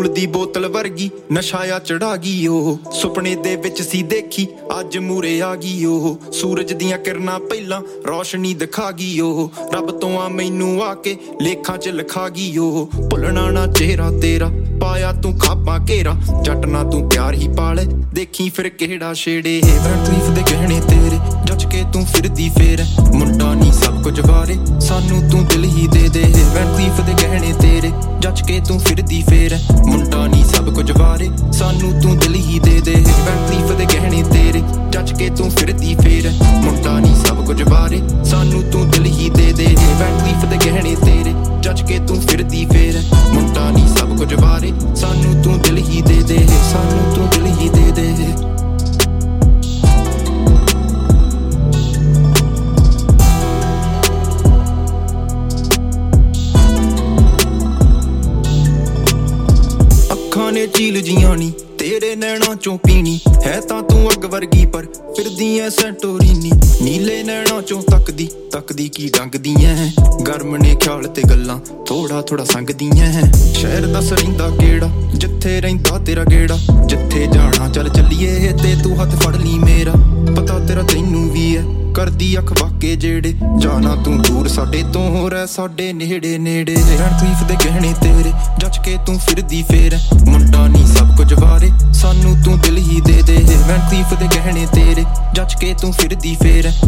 ਫੂਲ ਦੀ ਬੋਤਲ ਵਰਗੀ ਨਸ਼ਾਇਆ ਚੜਾ ਗਈ ਉਹ ਸੁਪਨੇ ਦੇ ਵਿੱਚ ਸੀ ਦੇਖੀ ਅੱਜ ਮੂਰੇ ਆ ਗਈ ਉਹ ਸੂਰਜ ਦੀਆਂ ਕਿਰਨਾਂ ਪਹਿਲਾਂ ਰੌਸ਼ਨੀ ਦਿਖਾ ਗਈ ਉਹ ਰੱਬ ਤੋਂ ਆ ਮੈਨੂੰ ਆ ਕੇ ਲੇਖਾਂ 'ਚ ਲਿਖਾ ਗਈ ਉਹ ਭੁੱਲਣਾ ਨਾ ਚਿਹਰਾ ਤੇਰਾ ਪਾਇਆ ਤੂੰ ਖਾਪਾਂ ਘੇਰਾ ਜੱਟ ਨਾ ਤੂੰ ਪਿਆਰ ਹੀ ਪਾਲੇ ਦੇਖੀ ਫਿਰ ਕਿਹੜਾ ਛੇੜੇ ਵੈਂਟਰੀਫ ਦੇ ਗਹਿਣੇ ਤੇਰੇ ਜੱਜ ਕੇ ਤੂੰ ਫਿਰਦੀ ਫੇਰ ਮੁੰਡਾ ਨਹੀਂ ਸਭ ਕੁਝ ਵਾਰੇ ਸਾਨੂੰ ਤੂੰ ਦਿਲ ਹੀ ਦੇ ਦੇ ਵੈਂਟਰੀਫ ਦੇ ਗਹਿਣੇ ਤੇਰੇ ਜੱਜ ਕੇ ਤੂੰ ਫਿਰਦੀ ਫੇਰ ਮੁੰਡਾ ਨਹੀਂ ਸਭ ਕੁਝ ਵਾਰੇ ਸਾਨੂੰ ਤੂੰ ਦਿਲ ਹੀ ਦੇ ਦੇ ਵੈਂਟਰੀਫ ਦੇ ਗਹਿਣੇ ਤੇਰੇ ਜੱਜ ਕੇ ਤੂੰ ਫਿਰਦੀ ਫੇਰ ਮੁੰਡਾ ਨਹੀਂ ਸਭ ਕੁਝ ਵਾਰੇ ਸਾਨੂੰ ਤੂੰ ਦਿਲ ਹੀ ਦੇ ਦੇ ਵੈਂਟਰੀਫ ਦੇ ਗਹਿਣੇ ਤੇਰੇ ਜੱਜ ਕੇ ਤੂੰ ਫਿਰਦੀ ਫੇਰ ਮੁੰਡਾ ਨਹੀਂ ਸਭ ਕੁਝ ਵਾਰੇ ਸਾਨੂੰ ਤੂੰ ਦਿਲ ਹੀ ਦੇ ਦੇ ਸਾਨੂੰ ਤੂੰ ਦਿਲ ਹੀ ਦੇ ਦੇ ਅੱਖਾਂ ਨੇ ਝੀਲ ਜੀਆਂ ਨੀ ਤੇਰੇ ਨੈਣਾਂ ਚੋਂ ਪੀਣੀ ਹੈ ਤਾਂ ਤੂੰ ਅੱਗ ਵਰਗੀ ਪਰ ਫਿਰਦੀ ਐ ਸੈਂਟੋਰੀਨੀ ਨੀਲੇ ਨੈਣਾਂ ਚੋਂ ਤੱਕਦੀ ਕੀ ਡੰਗਦੀਆਂ ਗਰਮ ਨੇ ਖਿਆਲ ਤੇ ਗੱਲਾਂ ਥੋੜਾ ਸੰਗਦੀਆਂ ਸ਼ਹਿਰ ਦੱਸ ਰਹਿੰਦਾ ਕਿਹੜਾ ਜਿੱਥੇ ਰਹਿੰਦਾ ਤੇਰਾ ਗੇੜਾ ਜਿੱਥੇ ਜਾਣਾ ਚੱਲ ਚੱਲੀਏ ਤੇ ਤੂੰ ਹੱਥ ਫੜ ਲਈ ਮੇਰਾ ਪਤਾ ਤੇਰਾ ਤੈਨੂੰ ਵੀ ਐ ਕਰਦੀ ਅੱਖ ਵਾਕੇ ਜਿਹੜੇ ਜਾਣਾ ਤੂੰ ਦੂਰ ਸਾਡੇ ਤੋਂ ਰਹਿ ਸਾਡੇ ਨੇੜੇ ਰਣਦੀਪ ਦੇ ਗਹਿਣੇ ਤੇਰੇ ਜੱਜ ਕੇ ਤੂੰ ਫਿਰਦੀ ਫੇਰ ਮੁੰਡਾ ਨਹੀਂ ਸਭ ਕੁਝ ਵਾਰੇ ਸਾਨੂੰ ਤੂੰ ਦਿਲ ਹੀ ਦੇ ਦੇ ਰਣਦੀਪ ਦੇ ਗਹਿਣੇ ਤੇਰੇ ਜੱਜ ਕੇ ਤੂੰ ਫਿਰਦੀ ਫੇਰ